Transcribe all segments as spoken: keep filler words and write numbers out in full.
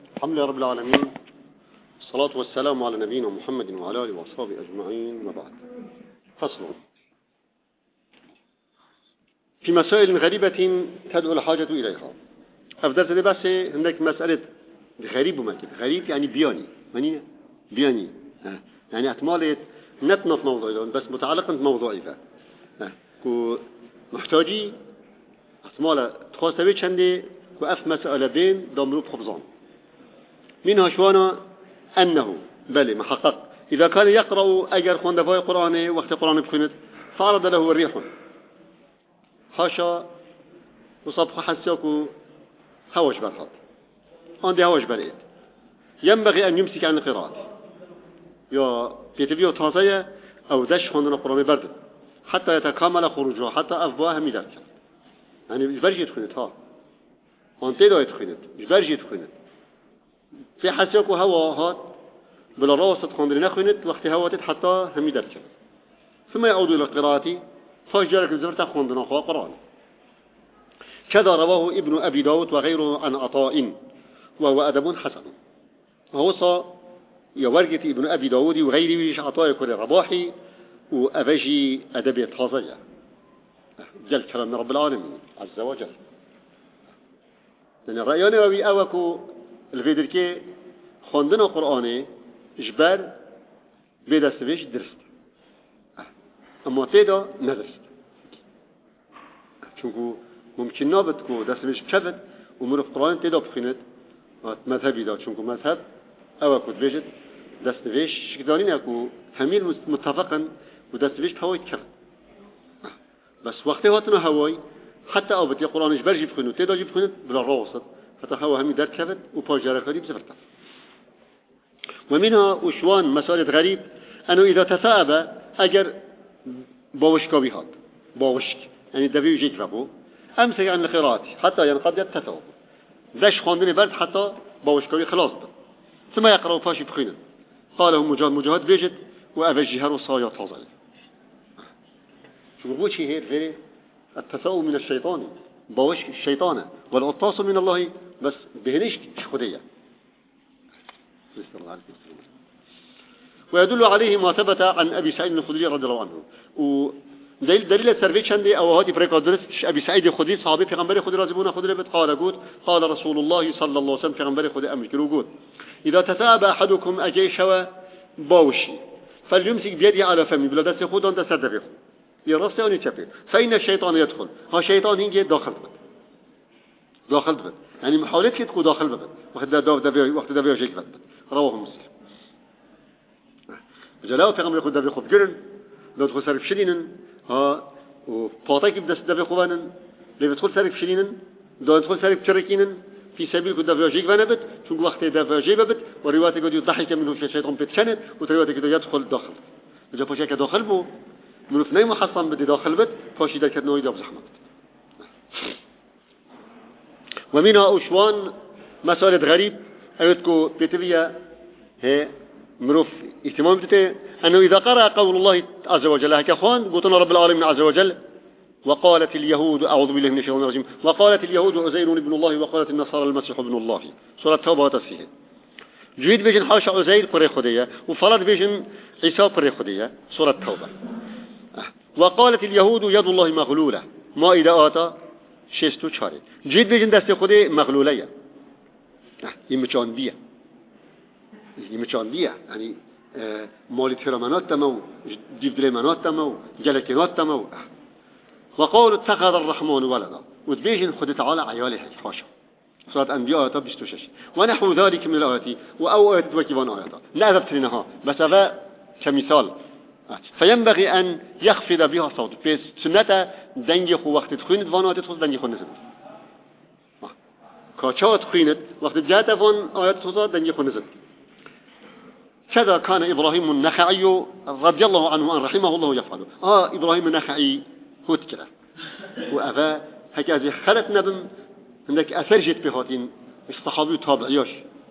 الحمد لله رب العالمين، الصلاة والسلام على نبينا محمد وعلى آله وأصحابه أجمعين، وبعد. فصل في مسائل غريبة تدعو الحاجة إليها. أفضل ذلك بس هناك مسألة غريب ومكتب. غريب يعني بياني مني بياني يعني أتمالت نتنط موضوع بس متعلقا بموضوع إذا كو محتاجي أتمال تخاص تبي شندي وأف مسألة بين دمروب خبزان منها شوانا أنه بل محقق إذا كان يقرأ أجر خواندفاء القرآن وقت القرآن بخينت فعرض له الريح حاشا وصبح حسيكو هواش برهات عندي هواش بريد ينبغي أن يمسك عن القراءة يا بيتبيه تازية أو دش خواندنا القرآن برد حتى يتكامل خروجه حتى أفواه ميدرك يعني مش برجي تخينت ها أنت لا يتخينت مش برجي تخينت في حسيكو هوا هات بلا راست خواندنا خينت وقت هواتت حتى هم ميدرك ثم يعود إلى قراءتي فاجرك الزبرة خواندنا قرآن. كذا رواه ابن أبي داود وغيره عن عطاء وهو أدب حسن. ووصى يورجت ابن أبي داود وغيره عطاء كل رباحي وأبجي أدب تازية جل كلام من رب العالمين عز وجل. لأن الرأيان وبي أوكو الفيدركي خواندنا قرآن إجبار بيدا سبيش درست أما تيدا ندرست چونكو ممكن نابد كو دستمش بشفت ومرف قرآن تيدا بخينت مذهبي دا چونكو مذهب أو كو تبيجت دستمش شكدانين أكو هميل متفقا ودستمش هواي كرد بس وقت هاتنا هواي حتى أو بتي قرآنش برجي بخينت تيدا جي بخينت بلا راوسط حتى هوا همي در كفت وباجارة قريب زفرتا. ومنها وشوان مسألة غريب أنه إذا تثاب أجر باوشكا بهاد باوشك يعني دبيو جيك ربو أمسك عن القراءة حتى ينقضي التثوب دش خواندني برد حتى باوشكا خلاص بد. ثم يقرأ فاشي بخينا قاله مجاهد مجاهد بيجد وأبجهر وصايا تفضل شو بقول شيء هير غير التثوب من الشيطان باوشك الشيطان والعطاس من الله بس بهنيش خدية. ويدل عليه ما ثبت عن أبي سعيد الخدري رضي الله عنه ودليل دليل السرفيت شندي أو هذه بريكا درس أبي سعيد الخدري صحابي في غنبري خدري رازبونا خدري بتقال قول قال رسول الله صلى الله عليه وسلم في غنبري خدري أمر كيلو قول إذا تثاب أحدكم أجيشوا باوشي فليمسك بيده على فمه بلا دست خود أنت سدفه يرسل أن يتشفي فإن الشيطان يدخل ها شيطان هنجي داخل بد داخل بد يعني محاولة تكون داخل بد وقت دافع وقت دافع جيك بد رواه مسلم. جلاو في غمر خود دافع خود جرن لو تدخل سرف شلينن ها وفاطيك بدس دافع خوانن لو تدخل سرف شلينن لو تدخل سرف شركينن في سبيل كود دافع جيك بنبت شو وقت دافع جيك ببت ورواية قد يضحك منه في الشيطان بتشنت ورواية قد يدخل داخل إذا فاشي كداخل بو منو في ناي محصن بدي داخل بت فاشي ذاك النوع يداب زحمة. ومنها أشوان مسألة غريب أيتكو بيتفيا هي مروف اهتمام بته أنه إذا قرأ قول الله عز وجل هكا أخوان قلتنا رب العالمين عز وجل وقالت اليهود أعوذ بالله من الشيطان الرجيم وقالت اليهود عزير ابن الله وقالت النصارى المسيح ابن الله سورة التوبة وتسفيه جيد بيجن حاشا عزير قرية خدية وفرد بيجن عيسى قرية خدية سورة التوبة. وقالت اليهود يد الله مغلولة ما إذا آتا شستو شاري جيد بيجن دست خدية مغلولية يمشان بيه يمشان بيه يعني مالي ترمانات تمو ديفدريمانات تمو جلكينات تمو. وقالوا اتخذ الرحمن ولدا وتبيجن خد تعالى عياله حاشا سورة أنبياء تبش تشش ونحو ذلك من الآيات وأو آيات وكيفان آيات لا أذبتنها بس هذا كمثال. فينبغي أن يخفض بها صوت في سنة دنجي خو وقت تخينت فانات تخص دنجي خو نزل كاشات خينت وقت جاءت فان آيات تخص دنجي خو نزل. كذا كان إبراهيم النخعي رضي الله عنه أن رحمه الله يفعله. آه إبراهيم النخعي هو كذا وأبا هكذا خلت نبم عندك أثر جت بهاتين الصحابي تابعياش.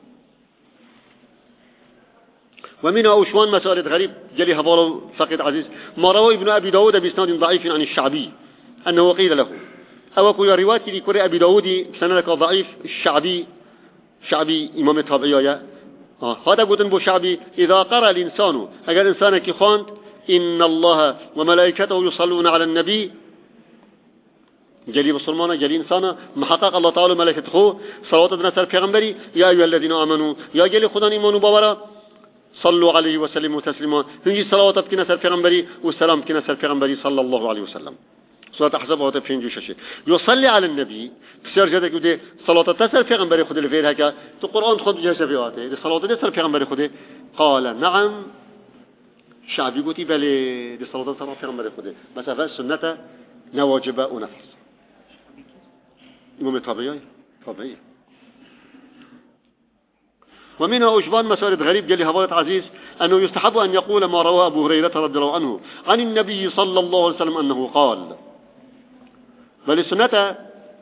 ومنها أوشوان مسألة غريب جلي هذا فقد عزيز ما روى ابن أبي داود بإسناد ضعيف عن الشعبي أنه قيل له أو كل رواية لكل أبي داود سندك ضعيف الشعبي شعبي إمام تابعية هذا قلتن بو شعبي إذا قرأ الإنسان أجل إنسان كي خواند إن الله وملائكته يصلون على النبي جلي مسلمانا جلي إنسانا محقق الله تعالى ملائكته صلوات نسر پیغمبري يا أيها الذين آمنوا يا جلي خدا إيمانوا باورا صلوا عليه وسلموا تسليما هنجي صلوات كي نسر پیغمبري والسلام كي نسر پیغمبري صلى الله عليه وسلم سورة أحزاب هذا بينجو شيء يصلي على النبي بسير جدا كده صلاة تسر پیغمبري خود الفير هكا تو قرآن خود جالس فياته دي صلاة تسر پیغمبري خود قال نعم شعبي قلتي بلي دي صلاة تسر پیغمبري خود بس هذا سنة نواجبة ونفس إمام طبيعي طبيعي ومنها أجبان مسألة غريب جل هواية عزيز أنه يستحب أن يقول ما رواه أبو هريرة رضي الله عنه عن النبي صلى الله عليه وسلم أنه قال بل السنة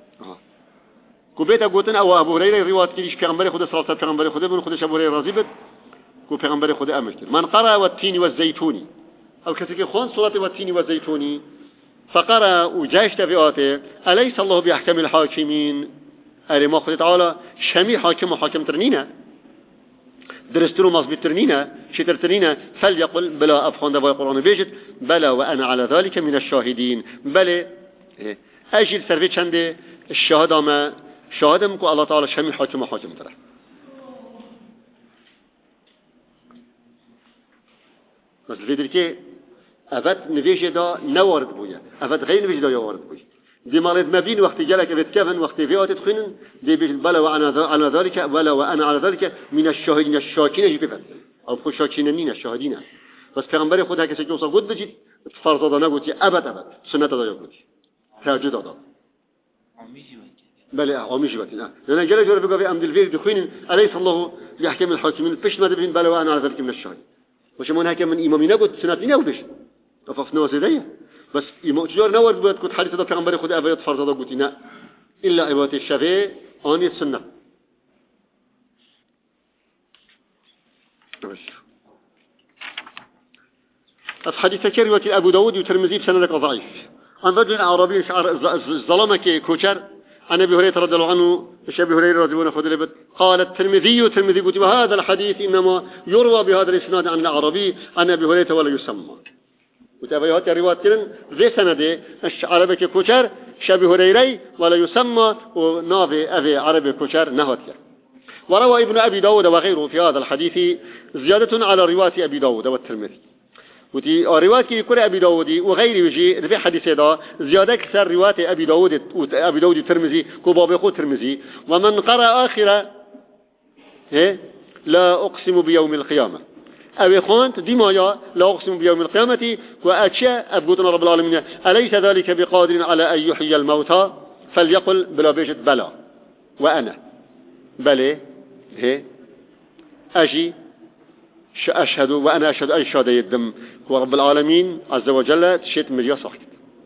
كبيت أقولتن أو أبو هريرة رواية كليش پیغمبر خود صلاة پیغمبر خود من خودش أبو هريرة رضيبت كو پیغمبر خود أمشتر من قرأ والتين والزيتوني أو كثير خون صلاة والتين والزيتوني فقرأ وجاش تفئاته أليس الله بأحكم الحاكمين أري ما خد تعالى شمي حاكم وحاكم ترنينا درسترو مصبي ترنينا شتر ترنينا فليقل بلا أفخان دفاع القرآن بيجت بلا وأنا على ذلك من الشاهدين بل أجل سرفي چند الشهادة ما شهادم كو الله تعالى شمي حاكم وحاكم تره بس الفيدر كي أفت نفيجه دا نوارد بويا أفت غير نفيجه دا يوارد بويا دي مالد مبين وقت جالك أفت كفن وقت فيات تخنن دي بيجت بلا وأنا على ذلك بلا وأنا على ذلك من الشاهدين الشاكين يجي بفت أو خو شاكين نين الشاهدين بس پیغمبر خود هكذا كي وصل قد بجد فرض دا نقولتي أبد أبد سنة دا يقولتي تاجد دا بلا عميش باتنا لأن جل جل بقى في أمد الفيل دخين أليس الله يحكم الحاكمين فيش ما دبين بلا وأنا على ذلك من الشاهد وشمون هكذا من إمامي نقول سنة لنا وبش أففنا وزيدية بس إمام تجار نور بود كنت حديث هذا پیغمبر خود أبيات فرض هذا قلتنا إلا عبادة الشفاء آني السنة الحديث كريوة أبو داود وترمذي بسندك ضعيف عن رجل عربي شعر الظلمة كوشر عن أبي هريرة رضي الله عنه أبي هريرة رضي الله عنه قال الترمذي والترمذي قلت وهذا الحديث إنما يروى بهذا الإسناد عن العربي عن أبي هريرة ولا يسمى وتابعات الروايات كلن ذي سنده عربي كوشر شبي هريرة ولا يسمى ونافي أبي عربي كوشر نهوت وروى ابن أبي داود وغيره في هذا الحديث زيادة على رواية أبي داود والترمذي وتي رواية كل أبي داود وغيره يجي في حديث هذا زيادة كثر رواية أبي داود أبي داود الترمذي كباب يقول الترمذي ومن قرأ آخر لا أقسم بيوم القيامة أبي خانت ديما يا لا أقسم بيوم القيامة وأشياء أبقوتنا رب العالمين أليس ذلك بقادر على أن يحيي الموتى فليقل بلا بيجت بلا وأنا بلي هي أجي أشهد وأنا أشهد أي شهادة يدم هو رب العالمين عز وجل تشيت مليا صحت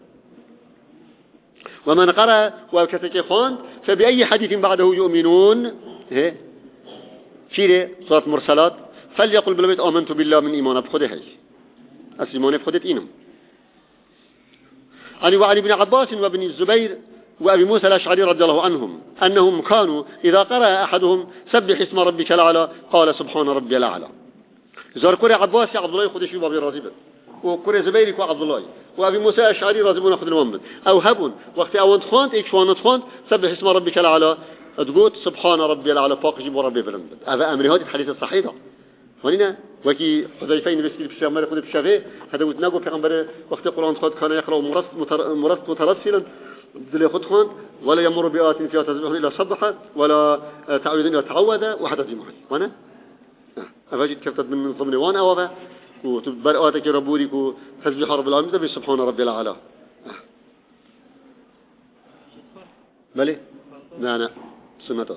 ومن قرأ وكتك خان فبأي حديث بعده يؤمنون هي شيري صلاة مرسلات فليقل بالبيت آمنت بالله من إيمان بخده هاي الإيمان بخده إنم عن وعلي بن عباس وابن الزبير وأبي موسى الأشعري رضي الله عنهم أنهم كانوا إذا قرأ أحدهم سبح اسم ربك الأعلى قال سبحان ربي الأعلى زار كوري عباس يا عبد الله خدش في بابي رازبه وكوري زبيري كو عبد الله وأبي موسى الأشعري رازبون أخذ المؤمن أو هبون وقت أوانت خانت إيش وانت خانت سبح اسم ربك الأعلى تقول سبحان ربي الأعلى فاق جيب ربي بلند هذا أمر هذه الحديث الصحيحة ولنا وكي حذيفين بسكيل بشامر خد بشافه هذا وتناقو في وقت القرآن خد كان يقرأ مرس مرس مترسلا دل خد خان ولا يمر بآيات فيها تسبح إلا صبح ولا تعوذ إلا تعوذ وحدث معي وانا أفاجد كفتت من ضمن وانا وذا وتبر آياتك ربورك وتسبح رب العالمين سبحان ربي الأعلى بلي لا لا سنة هذا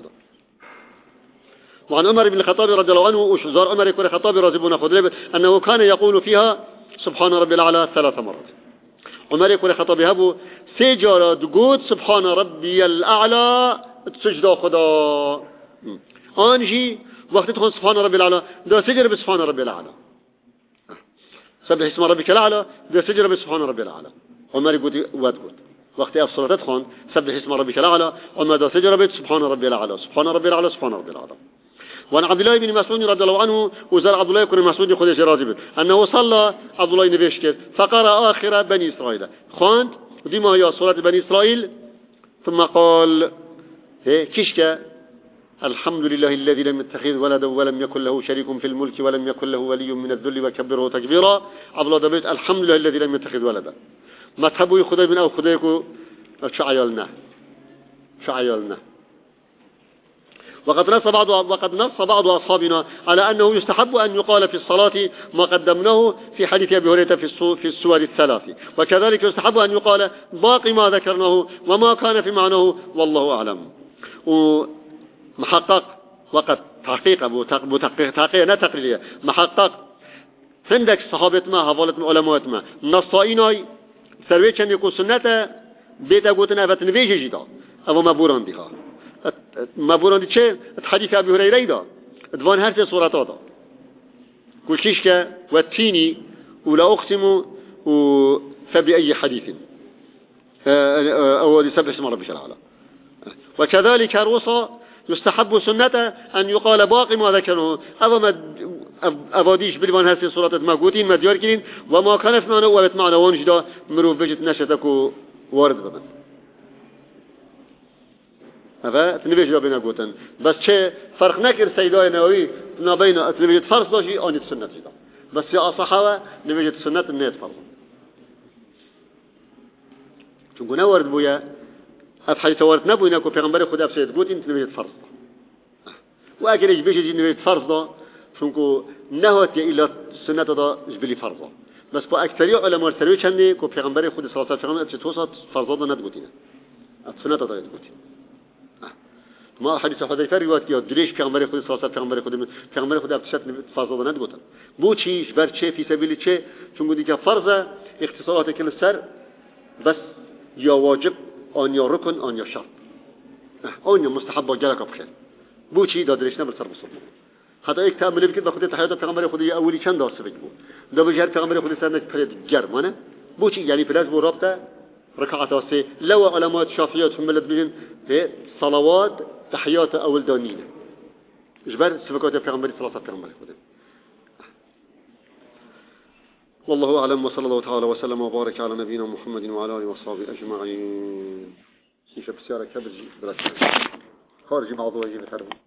وعن عمر بن الخطاب رضي الله عنه وشزار عمر يكون الخطاب رضي الله عنه أنه كان يقول فيها سبحان ربي الأعلى ثلاث مرات عمر يكون الخطاب هبو سيجارة تقول سبحان ربي الأعلى تسجد خدا أنجي وقت تكون سبحان ربي الأعلى ده سجر بسبحان ربي الأعلى سبح اسم ربك الأعلى ده سجر بسبحان ربي الأعلى عمر يقول واتقول وقت الصلاة تدخل سبح اسم ربك الأعلى وما دا سجربت سبحان ربي الأعلى سبحان ربي الأعلى سبحان ربي الأعلى. وعن عبد الله بن مسعود رضي الله عنه وزار عبد الله بن مسعود خديش راضي أنه صلى عبد الله نبيشكر فقرأ آخر بني إسرائيل خاند ديما هي صلاة بني إسرائيل ثم قال كشك الحمد لله الذي لم يتخذ ولدا ولم يكن له شريك في الملك ولم يكن له ولي من الذل وكبره تكبيرا. عبد الله دبيت الحمد لله الذي لم يتخذ ولدا ما تحبوا خدي من أو خديكو شعيالنا شعيالنا. وقد نص بعض وقد نص بعض أصحابنا على أنه يستحب أن يقال في الصلاة ما قدمناه في حديث أبي هريرة في في السور الثلاث وكذلك يستحب أن يقال باقي ما ذكرناه وما كان في معناه والله أعلم. ومحقق وقد تحقيق أبو تحقيق تحقيق لا تقليدية محقق عندك صحابة ما هفالت من علماء ما نصائناي سروي كان يقول سنة بيت أقولنا بتنبيج جدا أو ما بوران بها ما بوران دي شيء حديث أبي هريرة ده دوان هرت صورة هذا كل شيء والتيني ولا أقسم فبأي حديث أو لسبح اسم ربك الأعلى. وكذلك الوصى يستحب سنة أن يقال باقي ما ذكره أو ما أباديش بالوان هرت صورة ما قوتين ما دياركين وما كان في معنى وبت معنى وانجدا مروف بجت نشتك وارد بمن هذا تنبيش دا بينا قوتن بس شيء فرق نكر سيداء نووي نبينا تنبيش فرص داشي آنيت سنة جدا بس يا أصحابه نبيش سنة النيت فرص چونكو نورد بويا هذا حديث ورد نبوينا كو پیغمبر خدا بسيد قوتين تنبيش فرص وأكل إيش بيش نبيش فرص دا چونكو نهوت إلا سنة دا جبلي فرص بس با أكثرية علماء التروي چنده كو پیغمبر خدا صلى الله عليه وسلم أبسي توسط فرص دا ندقوتين سنة دا يدقوتين ما حديث حذيفة رواية كياد جريش پیغمبر خدا صلى الله عليه وسلم پیغمبر خدا پیغمبر خدا بتشت فرض ند گفتن بو چیش بر چه فی سبیل چه چون گودی که فرض اختصارات کل سر بس یا واجب آن یا رکن آن یا شرط آن یا مستحب با جلک بخیر بو چی دادرش نبر سر بسم حتی یک تعامل بکید با خود تحیات پیغمبر خدا اولی چند داشته بگو دو بجهر پیغمبر خدا سر نکرد گرمانه بو چی یعنی پلاس بو رابطه ركعات وسي لو علامات شافعيات حملت بهم في صلوات تحيات أول دانين إجبار سبكات البيغمبر صلى الله عليه وسلم. والله أعلم وصلى الله تعالى وسلم وبارك على نبينا محمد وعلى آله وصحبه أجمعين. كيف بسيارة كبرجي خارج موضوع يجي